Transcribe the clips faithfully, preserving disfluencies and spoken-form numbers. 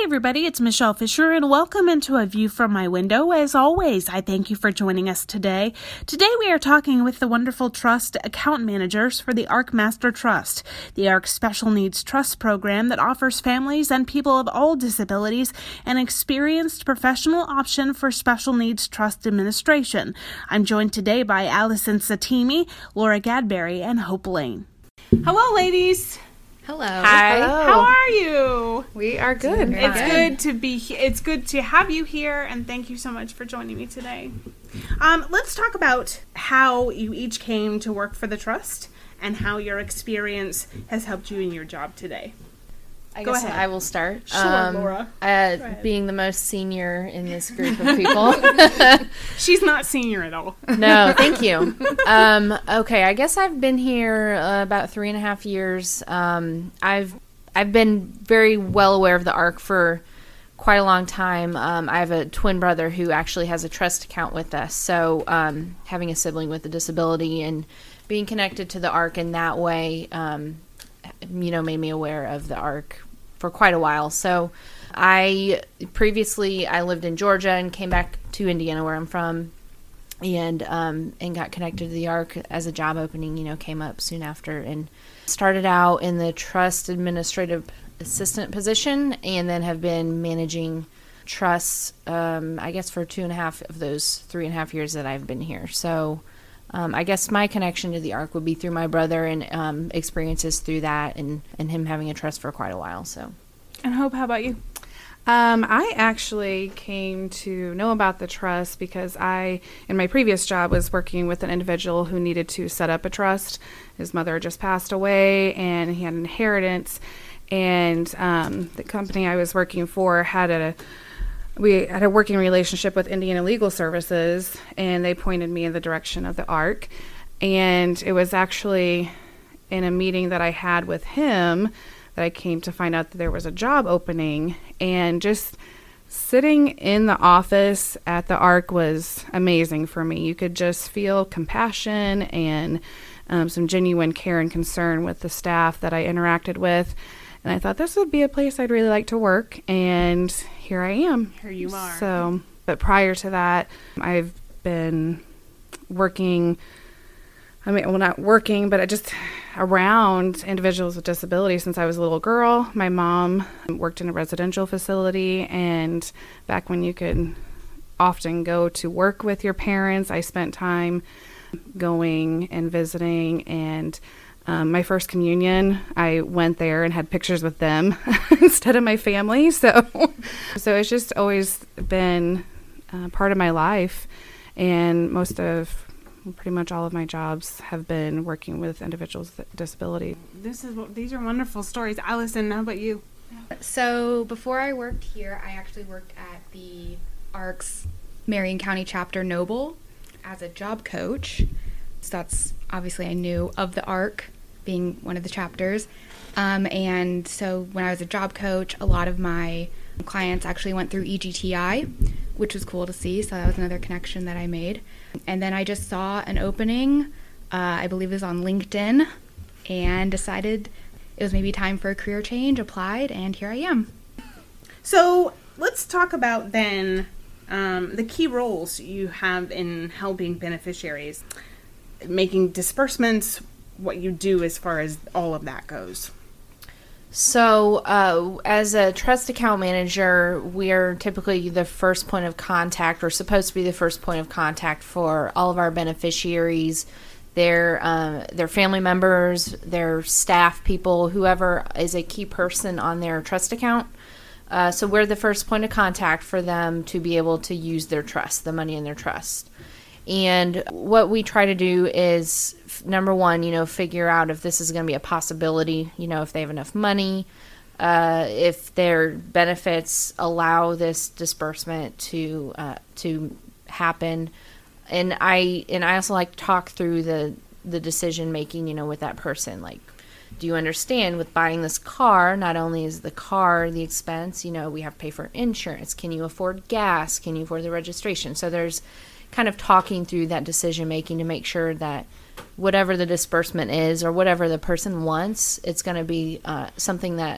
everybody, it's Michelle Fisher, and welcome into A View from My Window. As always, I thank you for joining us today. Today we are talking with the wonderful trust account managers for the ARC Master Trust, the ARC Special Needs Trust program that offers families and people of all disabilities an experienced professional option for special needs trust administration. I'm joined today by Allison Satimi, Laura Gadberry, and Hope Lane. Hello, ladies. Hello. Hi. Hello. How are you? We are good. Very it's good. good to be here. It's good to have you here, and thank you so much for joining me today. Um, let's talk about how you each came to work for the trust and how your experience has helped you in your job today. I Go guess ahead. I will start. Sure, um, Laura. Uh, being the most senior in this group of people. She's not senior at all. No, thank you. Um, okay, I guess I've been here uh, about three and a half years. Um, I've I've been very well aware of the ARC for quite a long time. Um, I have a twin brother who actually has a trust account with us. So um, having a sibling with a disability and being connected to the ARC in that way, um, you know, made me aware of the ARC for quite a while. So I previously I lived in Georgia and came back to Indiana where I'm from and um, and got connected to the ARC as a job opening, you know, came up soon after and started out in the trust administrative assistant position and then have been managing trusts, um, I guess, for two and a half of those three and a half years that I've been here. So Um, I guess my connection to the ARC would be through my brother and um, experiences through that and, and him having a trust for quite a while. So, And Hope, how about you? Um, I actually came to know about the trust because I, in my previous job, was working with an individual who needed to set up a trust. His mother just passed away and he had an inheritance. And um, the company I was working for had a We had a working relationship with Indiana Legal Services, and they pointed me in the direction of the ARC. And it was actually in a meeting that I had with him that I came to find out that there was a job opening. And just sitting in the office at the ARC was amazing for me. You could just feel compassion and um, some genuine care and concern with the staff that I interacted with. And I thought this would be a place I'd really like to work, and here I am. Here you are. So, but prior to that, I've been working, I mean, well, not working, but I just around individuals with disabilities since I was a little girl. My mom worked in a residential facility, and back when you could often go to work with your parents, I spent time going and visiting, and Um, my first communion, I went there and had pictures with them instead of my family. So, so it's just always been uh, part of my life. And most of, pretty much all of my jobs have been working with individuals with disability. This is these are wonderful stories. Allison, how about you? So before I worked here, I actually worked at the ARC's Marion County chapter Noble as a job coach. So that's obviously I knew of the ARC being one of the chapters. Um, and so when I was a job coach, a lot of my clients actually went through E G T I, which was cool to see. So that was another connection that I made. And then I just saw an opening, uh, I believe it was on LinkedIn, and decided it was maybe time for a career change, applied, and here I am. So let's talk about then um, the key roles you have in helping beneficiaries, making disbursements, what you do as far as all of that goes. So uh, as a trust account manager, we are typically the first point of contact, or supposed to be the first point of contact for all of our beneficiaries, their uh, their family members, their staff people, whoever is a key person on their trust account. Uh, so we're the first point of contact for them to be able to use their trust, the money in their trust. And what we try to do is, number one, you know, figure out if this is going to be a possibility, you know, if they have enough money, uh, if their benefits allow this disbursement to uh, to happen. And I and I also like to talk through the, the decision making, you know, with that person. Like, do you understand with buying this car, not only is the car the expense, you know, we have to pay for insurance. Can you afford gas? Can you afford the registration? So there's kind of talking through that decision making to make sure that whatever the disbursement is or whatever the person wants, it's going to be uh, something that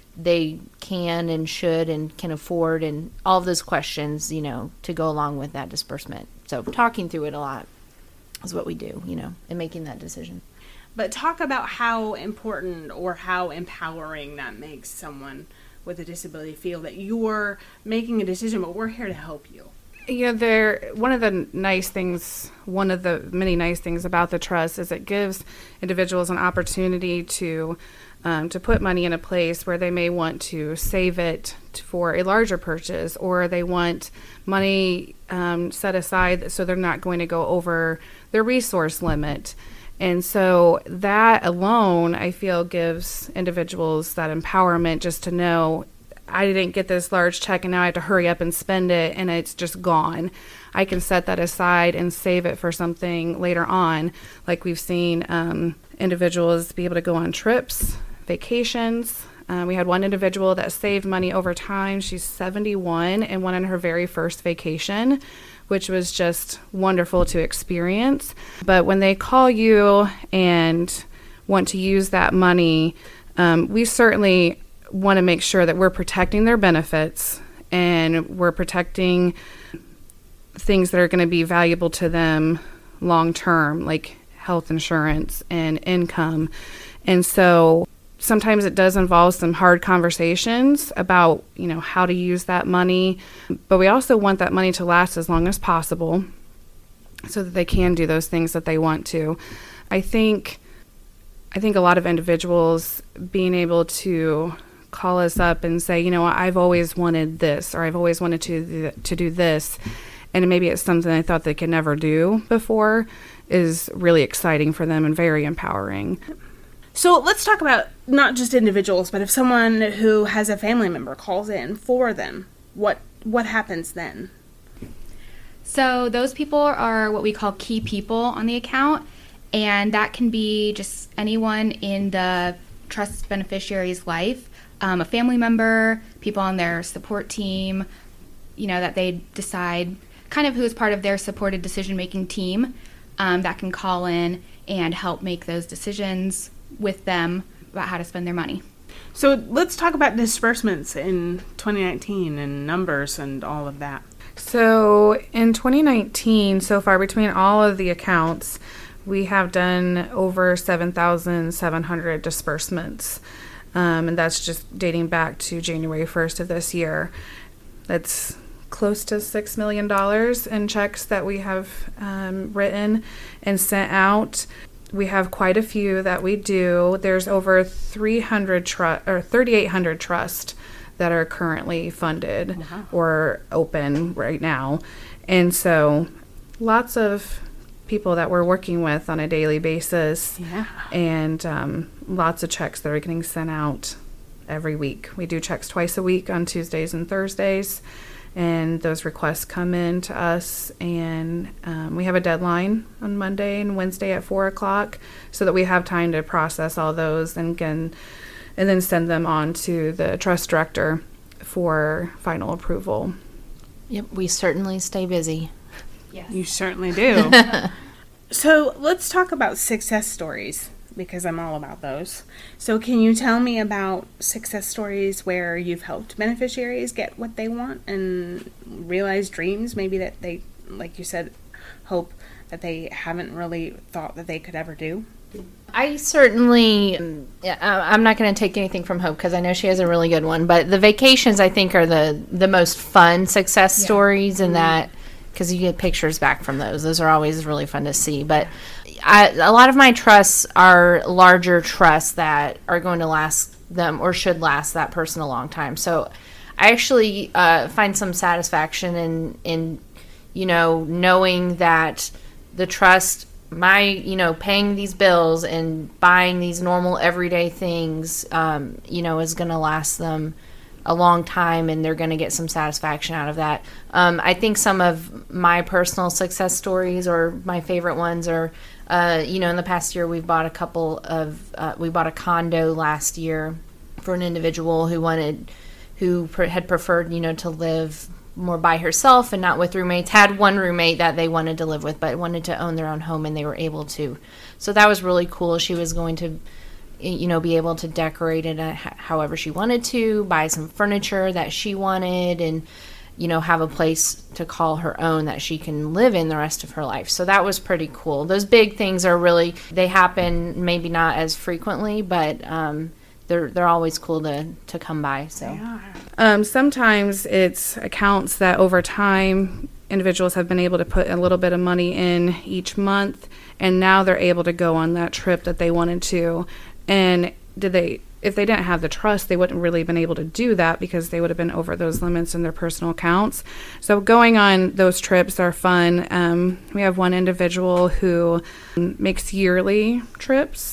they can and should and can afford, and all of those questions, you know, to go along with that disbursement. So talking through it a lot is what we do, you know, and making that decision. But talk about how important or how empowering that makes someone with a disability feel that you're making a decision, but we're here to help you. Yeah, there. One of the nice things, one of the many nice things about the trust is it gives individuals an opportunity to um, to put money in a place where they may want to save it t- for a larger purchase, or they want money um, set aside so they're not going to go over their resource limit. And so that alone, I feel, gives individuals that empowerment just to know, I didn't get this large check and now I have to hurry up and spend it and it's just gone. I can set that aside and save it for something later on. Like we've seen um, individuals be able to go on trips, vacations. Uh, we had one individual that saved money over time. She's seventy-one and went on her very first vacation, which was just wonderful to experience. But when they call you and want to use that money, um, we certainly want to make sure that we're protecting their benefits and we're protecting things that are going to be valuable to them long term, like health insurance and income. And so sometimes it does involve some hard conversations about, you know, how to use that money, but we also want that money to last as long as possible so that they can do those things that they want to. I think I think a lot of individuals being able to call us up and say, you know, I've always wanted this, or I've always wanted to to do this, and maybe it's something I thought they could never do before, is really exciting for them and very empowering. So let's talk about not just individuals, but if someone who has a family member calls in for them, what what happens then? So those people are what we call key people on the account, and that can be just anyone in the trust beneficiary's life, um, a family member, people on their support team, you know, that they decide kind of who is part of their supported decision-making team, um, that can call in and help make those decisions with them about how to spend their money. So let's talk about disbursements in twenty nineteen and numbers and all of that. So in twenty nineteen, so far between all of the accounts, we have done over seven thousand seven hundred disbursements. Um, and that's just dating back to January first of this year. That's close to six million dollars in checks that we have um, written and sent out. We have quite a few that we do. There's over three hundred tru- or thirty-eight hundred trusts that are currently funded wow. or open right now. And so lots of people that we're working with on a daily basis, yeah. and um, lots of checks that are getting sent out every week. We do checks twice a week on Tuesdays and Thursdays. And those requests come in to us, and um, we have a deadline on Monday and Wednesday at four o'clock so that we have time to process all those and can, and then send them on to the trust director for final approval. Yep, we certainly stay busy. Yes. You certainly do. So let's talk about success stories, because I'm all about those. So can you tell me about success stories where you've helped beneficiaries get what they want and realize dreams maybe that they, like you said, hope that they haven't really thought that they could ever do? I certainly, yeah, I'm not going to take anything from Hope because I know she has a really good one, but the vacations I think are the, the most fun success yeah. stories, and mm-hmm. that, because you get pictures back from those. Those are always really fun to see, but I, a lot of my trusts are larger trusts that are going to last them or should last that person a long time. So I actually uh, find some satisfaction in, in, you know, knowing that the trust, my, you know, paying these bills and buying these normal everyday things, um, you know, is going to last them a long time, and they're going to get some satisfaction out of that. Um, I think some of my personal success stories, or my favorite ones, are, uh, you know, in the past year we've bought a couple of, uh, we bought a condo last year for an individual who wanted, who pre- had preferred, you know, to live more by herself and not with roommates. Had one roommate that they wanted to live with, but wanted to own their own home, and they were able to. So that was really cool. She was going to you know, be able to decorate it however she wanted to, buy some furniture that she wanted, and, you know, have a place to call her own that she can live in the rest of her life. So that was pretty cool. Those big things are really, they happen maybe not as frequently, but um, they're they're always cool to, to come by. So um, sometimes it's accounts that over time individuals have been able to put a little bit of money in each month, and now they're able to go on that trip that they wanted to. And did they, if they didn't have the trust, they wouldn't really been able to do that because they would have been over those limits in their personal accounts. So going on those trips are fun. Um, we have one individual who makes yearly trips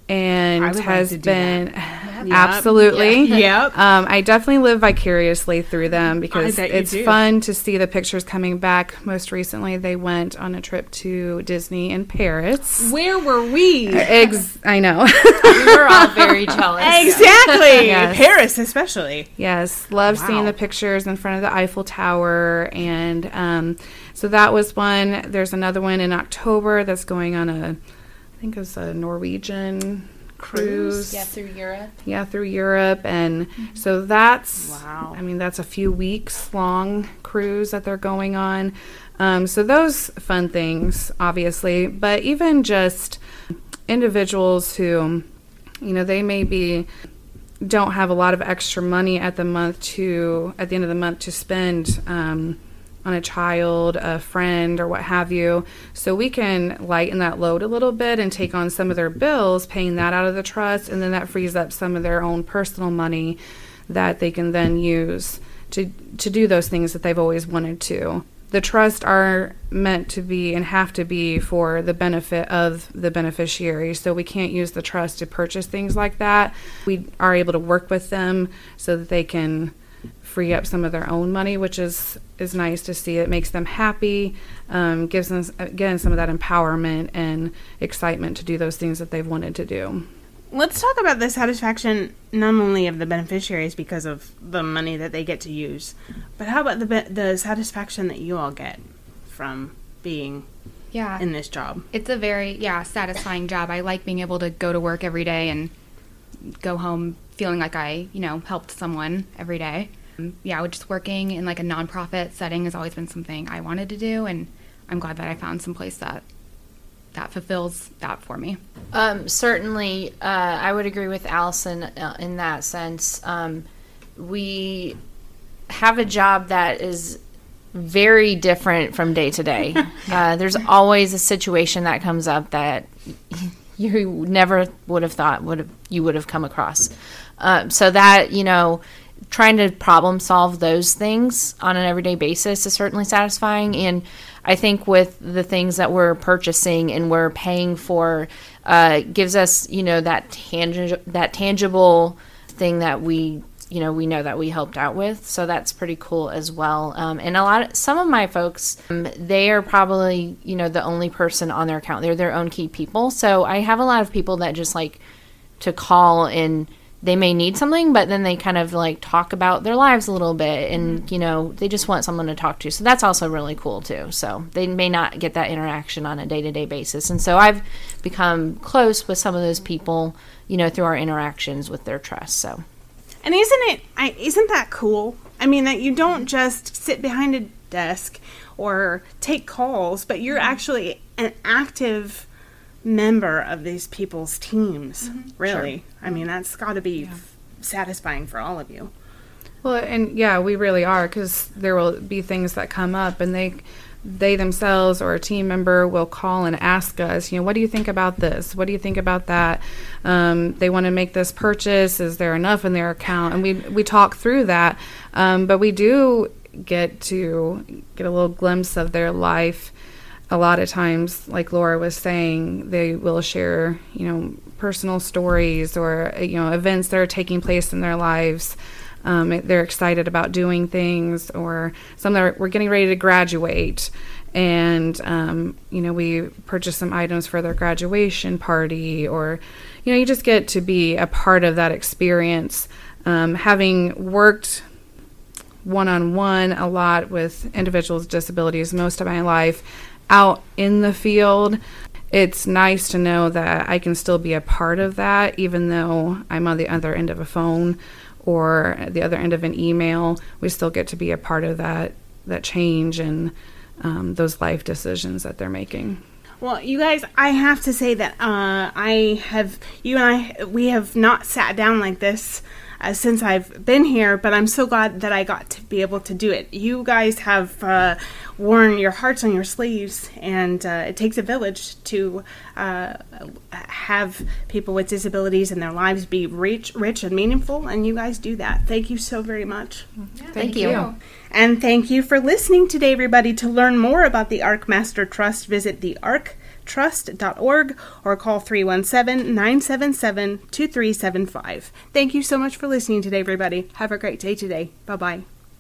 and has like been yep. absolutely. Yep. Um, I definitely live vicariously through them because it's do. fun to see the pictures coming back. Most recently, they went on a trip to Disney in Paris. Where were we? Ex- I know. We were all very jealous. Exactly. Yes. Paris, especially. Yes, love Wow. seeing the pictures in front of the Eiffel Tower, and um, so that was one. There's another one in October that's going on a, I think it's a Norwegian cruise. Yeah, through Europe. Yeah, through Europe, and mm-hmm. so that's. Wow. I mean, that's a few weeks long cruise that they're going on. Um, so those fun things, obviously, but even just individuals who, you know, they may be don't have a lot of extra money at the month to at the end of the month to spend um, on a child, a friend, or what have you. So we can lighten that load a little bit and take on some of their bills, paying that out of the trust, and then that frees up some of their own personal money that they can then use to to do those things that they've always wanted to. The trusts are meant to be and have to be for the benefit of the beneficiary, so we can't use the trust to purchase things like that. We are able to work with them so that they can free up some of their own money, which is, is nice to see. It makes them happy, um, gives them, again, some of that empowerment and excitement to do those things that they've wanted to do. Let's talk about the satisfaction not only of the beneficiaries because of the money that they get to use, but how about the be- the satisfaction that you all get from being yeah. in this job? It's a very, yeah, satisfying job. I like being able to go to work every day and go home feeling like I, you know, helped someone every day. Um, yeah, just working in like a nonprofit setting has always been something I wanted to do, and I'm glad that I found some place that that fulfills that for me. Um, certainly, uh, I would agree with Allison uh, in that sense. Um, we have a job that is very different from day to day. Uh, there's always a situation that comes up that you never would have thought would have you would have come across. Um, so that, you know, trying to problem solve those things on an everyday basis is certainly satisfying. And I think with the things that we're purchasing and we're paying for, uh, gives us, you know, that tangible, that tangible thing that we, you know, we know that we helped out with. So that's pretty cool as well. Um, and a lot of, some of my folks, um, they are probably, you know, the only person on their account. They're their own key people. So I have a lot of people that just like to call and they may need something, but then they kind of like talk about their lives a little bit and, you know, they just want someone to talk to. So that's also really cool too. So they may not get that interaction on a day-to-day basis. And so I've become close with some of those people, you know, through our interactions with their trust. So. And isn't it, I, isn't that cool? I mean, that you don't just sit behind a desk or take calls, but you're actually an active member of these people's teams, mm-hmm. really. Sure. I mean, that's got to be yeah. f- satisfying for all of you. Well, and yeah, we really are, because there will be things that come up, and they they themselves or a team member will call and ask us, you know, what do you think about this? What do you think about that? Um, they want to make this purchase. Is there enough in their account? And we we talk through that, um, but we do get to get a little glimpse of their life. A lot of times, like Laura was saying, they will share, you know, personal stories or, you know, events that are taking place in their lives. Um, they're excited about doing things, or some that are, we're getting ready to graduate, and um, you know, we purchase some items for their graduation party, or, you know, you just get to be a part of that experience. Um, having worked one-on-one a lot with individuals with disabilities most of my life, out in the field, it's nice to know that I can still be a part of that, even though I'm on the other end of a phone or the other end of an email. We still get to be a part of that that change and um, those life decisions that they're making. Well, you guys, I have to say that uh, I have, you and I, we have not sat down like this uh, since I've been here, but I'm so glad that I got to be able to do it. You guys have uh, worn your hearts on your sleeves, and uh, it takes a village to uh, have people with disabilities in their lives be rich, rich and meaningful, and you guys do that. Thank you so very much. Yeah, Thank thank you. you. And thank you for listening today, everybody. To learn more about the ArcMaster Trust, visit the arc trust dot org or call three one seven, nine seven seven, two three seven five. Thank you so much for listening today, everybody. Have a great day today. Bye-bye.